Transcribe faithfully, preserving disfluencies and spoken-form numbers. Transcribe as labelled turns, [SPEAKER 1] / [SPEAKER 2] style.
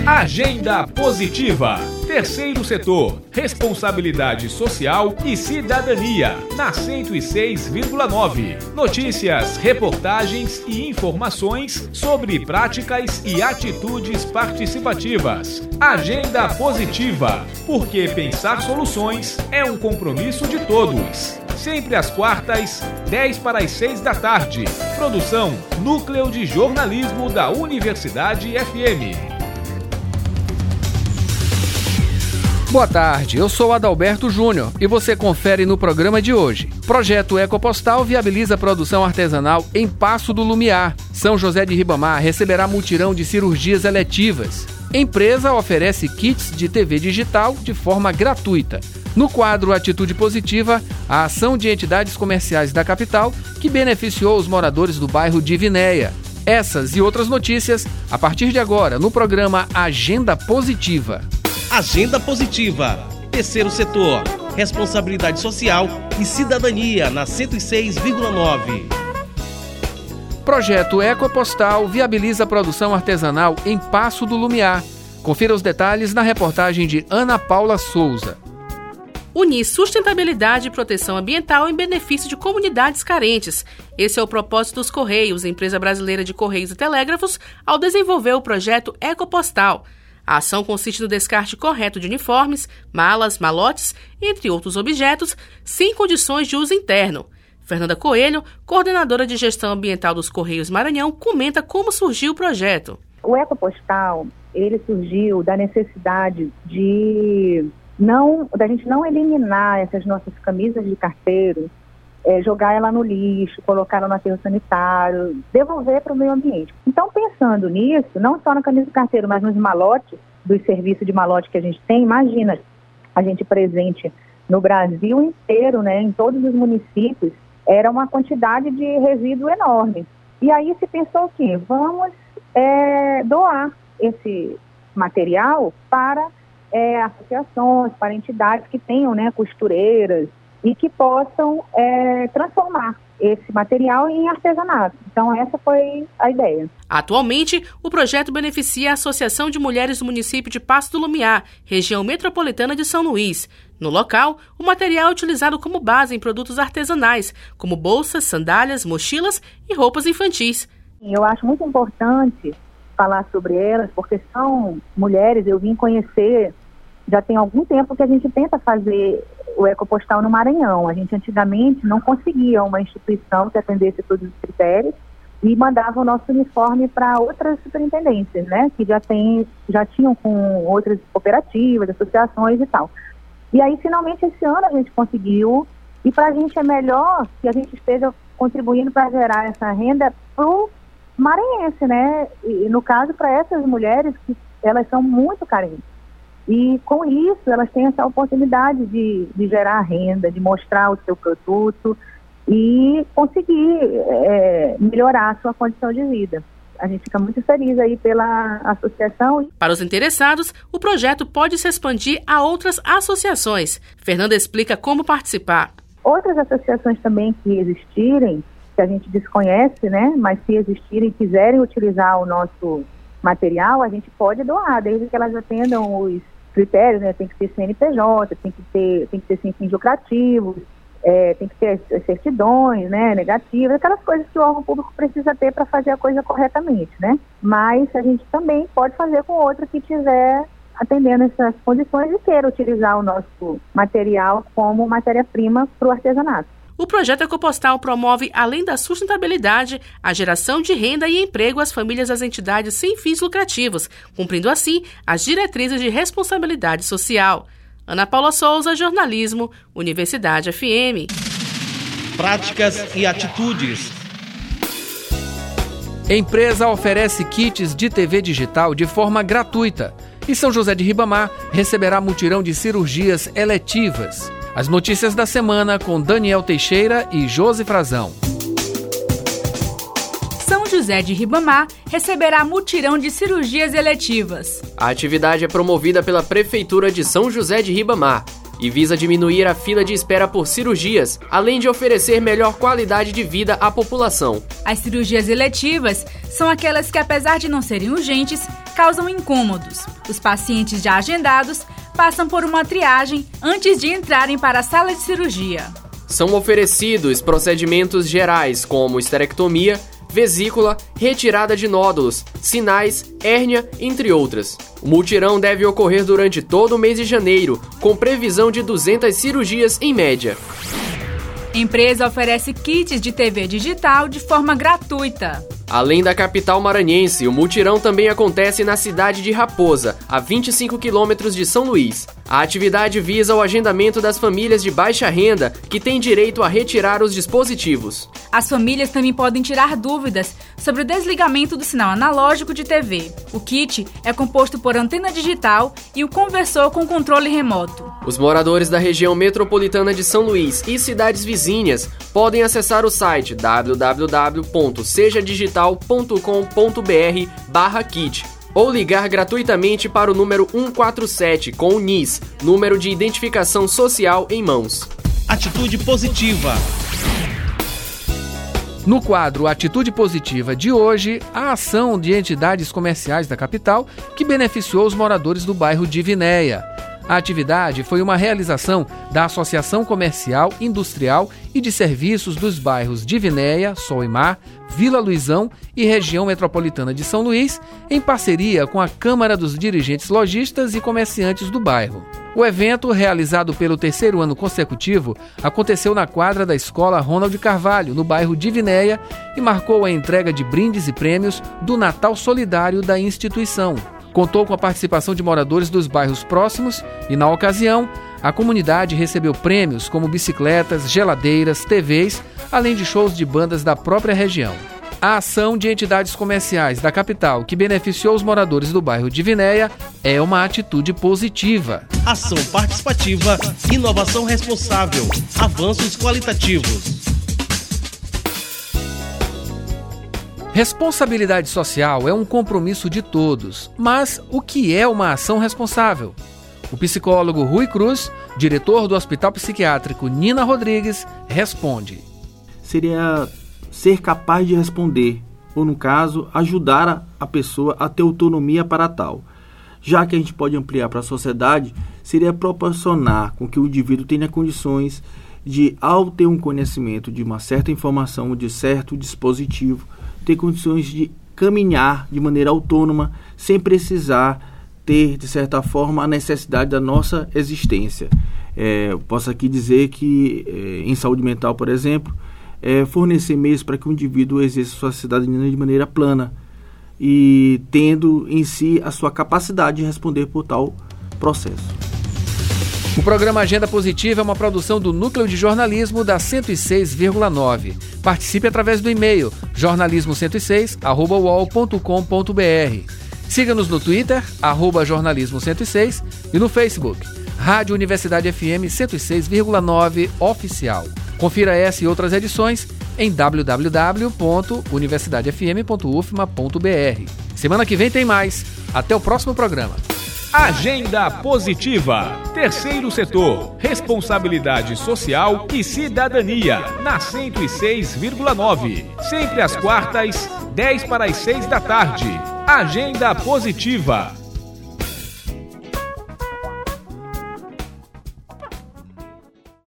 [SPEAKER 1] Agenda Positiva. Terceiro setor, responsabilidade social e cidadania, na cento e seis vírgula nove. Notícias, reportagens e informações sobre práticas e atitudes participativas. Agenda Positiva, porque pensar soluções é um compromisso de todos. Sempre às quartas, dez para as seis da tarde. Produção Núcleo de Jornalismo da Universidade F M.
[SPEAKER 2] Boa tarde, eu sou Adalberto Júnior e você confere no programa de hoje. Projeto Ecopostal viabiliza a produção artesanal em Paço do Lumiar. São José de Ribamar receberá mutirão de cirurgias eletivas. Empresa oferece kits de T V digital de forma gratuita. No quadro Atitude Positiva, a ação de entidades comerciais da capital que beneficiou os moradores do bairro Divinéia. Essas e outras notícias a partir de agora no programa Agenda Positiva.
[SPEAKER 3] Agenda Positiva, terceiro setor, responsabilidade social e cidadania na cento e seis vírgula nove.
[SPEAKER 2] Projeto Ecopostal viabiliza a produção artesanal em Paço do Lumiar. Confira os detalhes na reportagem de Ana Paula Souza.
[SPEAKER 4] Unir sustentabilidade e proteção ambiental em benefício de comunidades carentes. Esse é o propósito dos Correios, empresa brasileira de Correios e Telégrafos, ao desenvolver o projeto Ecopostal. A ação consiste no descarte correto de uniformes, malas, malotes, entre outros objetos, sem condições de uso interno. Fernanda Coelho, coordenadora de gestão ambiental dos Correios Maranhão, comenta como surgiu o projeto.
[SPEAKER 5] O Ecopostal, ele surgiu da necessidade de não, da gente não eliminar essas nossas camisas de carteiro, é, jogar ela no lixo, colocar ela no aterro sanitário, devolver para o meio ambiente. Então, pensando nisso, não só na camisa de carteiro, mas nos malotes, dos serviços de malote que a gente tem, imagina a gente presente no Brasil inteiro, né, em todos os municípios, era uma quantidade de resíduo enorme. E aí se pensou o quê? Vamos é, doar esse material para é, associações, para entidades que tenham, né, costureiras, e que possam é, transformar esse material em artesanato. Então, essa foi a ideia.
[SPEAKER 4] Atualmente, o projeto beneficia a Associação de Mulheres do município de Paço do Lumiar, região metropolitana de São Luís. No local, o material é utilizado como base em produtos artesanais, como bolsas, sandálias, mochilas e roupas infantis.
[SPEAKER 5] Eu acho muito importante falar sobre elas, porque são mulheres, eu vim conhecer, já tem algum tempo que a gente tenta fazer o Ecopostal no Maranhão. A gente antigamente não conseguia uma instituição que atendesse todos os critérios e mandava o nosso uniforme para outras superintendências, né, que já, tem, já tinham com outras cooperativas, associações e tal. E aí, finalmente, esse ano a gente conseguiu, e para a gente é melhor que a gente esteja contribuindo para gerar essa renda para o maranhense, né, e no caso para essas mulheres que elas são muito carentes. E com isso, elas têm essa oportunidade de, de gerar renda, de mostrar o seu produto e conseguir é, melhorar a sua condição de vida. A gente fica muito feliz aí pela associação.
[SPEAKER 4] Para os interessados, o projeto pode se expandir a outras associações. Fernanda explica como participar.
[SPEAKER 5] Outras associações também que existirem, que a gente desconhece, né? Mas se existirem e quiserem utilizar o nosso material, a gente pode doar, desde que elas atendam os critérios, né? Tem que ter C N P J, tem que ter, tem que ter sem fins lucrativos, é, tem que ter certidões, né, negativas, aquelas coisas que o órgão público precisa ter para fazer a coisa corretamente, né? Mas a gente também pode fazer com outra que tiver atendendo essas condições e queira utilizar o nosso material como matéria-prima para o artesanato.
[SPEAKER 4] O projeto Ecopostal promove, além da sustentabilidade, a geração de renda e emprego às famílias das entidades sem fins lucrativos, cumprindo assim as diretrizes de responsabilidade social. Ana Paula Souza, Jornalismo, Universidade F M.
[SPEAKER 3] Práticas e atitudes.
[SPEAKER 2] Empresa oferece kits de T V digital de forma gratuita. E São José de Ribamar receberá mutirão de cirurgias eletivas. As notícias da semana com Daniel Teixeira e Josi Frazão.
[SPEAKER 6] São José de Ribamar receberá mutirão de cirurgias eletivas.
[SPEAKER 7] A atividade é promovida pela Prefeitura de São José de Ribamar. e visa diminuir a fila de espera por cirurgias, além de oferecer melhor qualidade de vida à população.
[SPEAKER 6] As cirurgias eletivas são aquelas que, apesar de não serem urgentes, causam incômodos. Os pacientes já agendados passam por uma triagem antes de entrarem para a sala de cirurgia.
[SPEAKER 7] São oferecidos procedimentos gerais como esterectomia, vesícula, retirada de nódulos, sinais, hérnia, entre outras. O mutirão deve ocorrer durante todo o mês de janeiro, com previsão de duzentas cirurgias em média.
[SPEAKER 6] A empresa oferece kits de T V digital de forma gratuita.
[SPEAKER 7] Além da capital maranhense, o mutirão também acontece na cidade de Raposa, a vinte e cinco quilômetros de São Luís. A atividade visa o agendamento das famílias de baixa renda que têm direito a retirar os dispositivos.
[SPEAKER 6] As famílias também podem tirar dúvidas sobre o desligamento do sinal analógico de T V. O kit é composto por antena digital e o conversor com controle remoto.
[SPEAKER 7] Os moradores da região metropolitana de São Luís e cidades vizinhas podem acessar o site w w w ponto seja digital ponto com ponto b r barra kit ou ligar gratuitamente para o número cento e quarenta e sete com o N I S, número de identificação social em mãos.
[SPEAKER 3] Atitude positiva.
[SPEAKER 2] No quadro Atitude Positiva de hoje, a ação de entidades comerciais da capital que beneficiou os moradores do bairro Divinéia. A atividade foi uma realização da Associação Comercial, Industrial e de Serviços dos bairros Divinéia, Sol e Mar, Vila Luizão e Região Metropolitana de São Luís, em parceria com a Câmara dos Dirigentes Lojistas e Comerciantes do bairro. O evento, realizado pelo terceiro ano consecutivo, aconteceu na quadra da Escola Ronald Carvalho, no bairro Divinéia, e marcou a entrega de brindes e prêmios do Natal Solidário da instituição. Contou com a participação de moradores dos bairros próximos e, na ocasião, a comunidade recebeu prêmios como bicicletas, geladeiras, T Vs, além de shows de bandas da própria região. A ação de entidades comerciais da capital que beneficiou os moradores do bairro Divinéia é uma atitude positiva.
[SPEAKER 3] Ação participativa, inovação responsável, avanços qualitativos.
[SPEAKER 2] Responsabilidade social é um compromisso de todos, mas o que é uma ação responsável? O psicólogo Rui Cruz, diretor do Hospital Psiquiátrico Nina Rodrigues, responde.
[SPEAKER 8] Seria ser capaz de responder, ou no caso, ajudar a, a pessoa a ter autonomia para tal. Já que a gente pode ampliar para a sociedade, seria proporcionar com que o indivíduo tenha condições de, ao ter um conhecimento de uma certa informação, de certo dispositivo, ter condições de caminhar de maneira autônoma, sem precisar ter, de certa forma, a necessidade da nossa existência. É, eu posso aqui dizer que, é, em saúde mental, por exemplo, é fornecer meios para que o indivíduo exerça sua cidadania de maneira plana e tendo em si a sua capacidade de responder por tal processo.
[SPEAKER 2] O programa Agenda Positiva é uma produção do Núcleo de Jornalismo da cento e seis vírgula nove. Participe através do e-mail jornalismo cento e seis arroba u o l ponto com ponto b r. Siga-nos no Twitter, arroba jornalismo cento e seis, e no Facebook, Rádio Universidade F M cento e seis vírgula nove Oficial. Confira essa e outras edições em w w w ponto universidade f m ponto u f m a ponto b r. Semana que vem tem mais. Até o próximo programa.
[SPEAKER 1] Agenda Positiva. Terceiro setor. Responsabilidade social e cidadania. Na cento e seis vírgula nove. Sempre às quartas, dez para as seis da tarde. Agenda Positiva.